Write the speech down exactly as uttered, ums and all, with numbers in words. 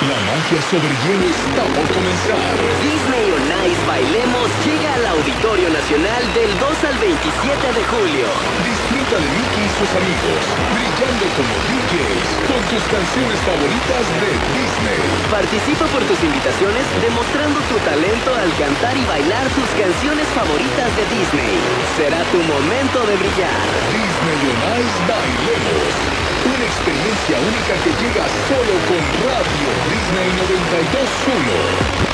La magia sobre hielo está por comenzar. Disney on Ice Bailemos llega al Auditorio Nacional del dos al veintisiete de julio. Disfruta de Mickey y sus amigos, brillando como D Js con tus canciones favoritas de Disney. Participa por tus invitaciones demostrando tu talento al cantar y bailar tus canciones favoritas de Disney. Será tu momento de brillar. Disney on Ice Bailemos. Una experiencia única que llega solo con Radio Disney noventa y dos punto uno.